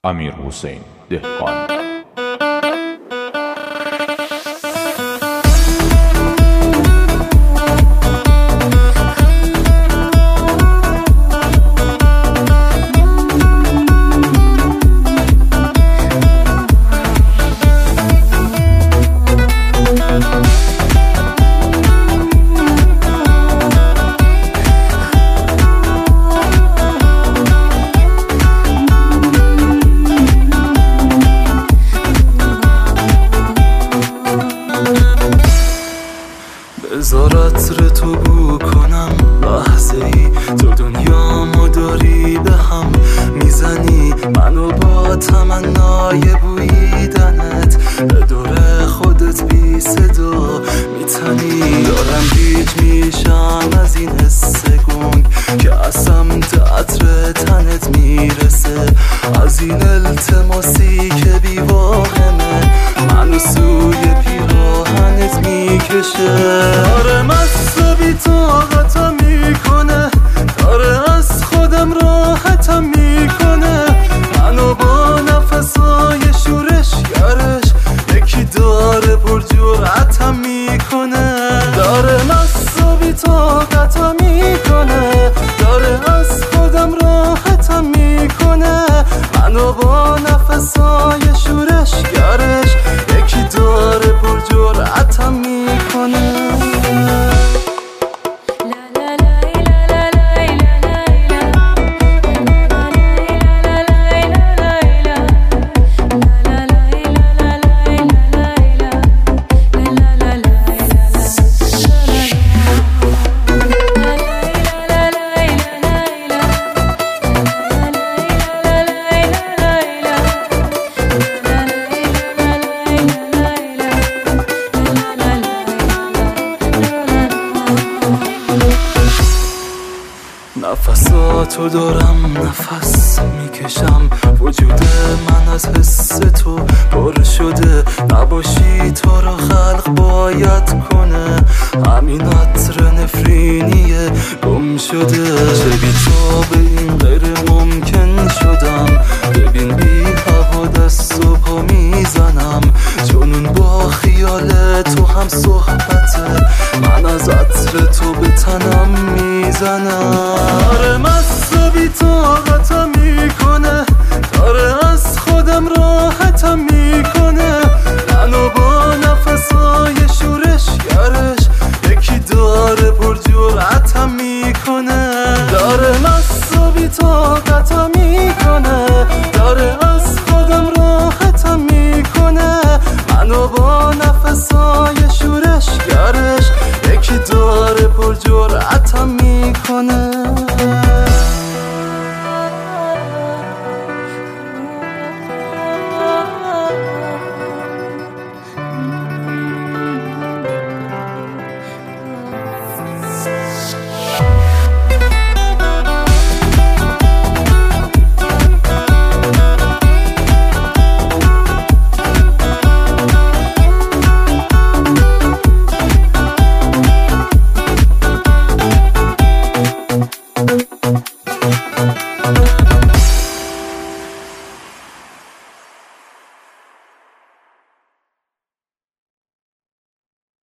امیرحسین دهقان. بذار عطر تو بو کنم لحظه ای، تو دنیامو داری به هم میزنی، منو با تمنای بویدنت به دور خودت بی صدا میتنی. دارم گیج میشم از این حس گنگ که از سمت عطر تنت میرسه، از این التماسی که بی واهمه منو سوی پیراهنت میکشه. داره مست و بی طاقتم میکنه، داره از خودم راحتم میکنه، منو با نفسای شورشگرش یکی داره پر جرأتم میکنه. داره مست و بی طاقتم میکنه، داره از خودم راحتم میکنه، منو با نفسای شورشگرش یکی داره پر جرأتم میکنه. نفساتو دارم نفس میکشم، وجود من از حس تو پر شده، نباشی تو رو خلق باید کنه، همین عطر نفرینیه گم شده. چه بی تو به این غیر ممکن شدم، ببین بی هوا دست و پا میزنم، جنون با خیال تو هم صحبته، من از عطر تو به تنم میزنم.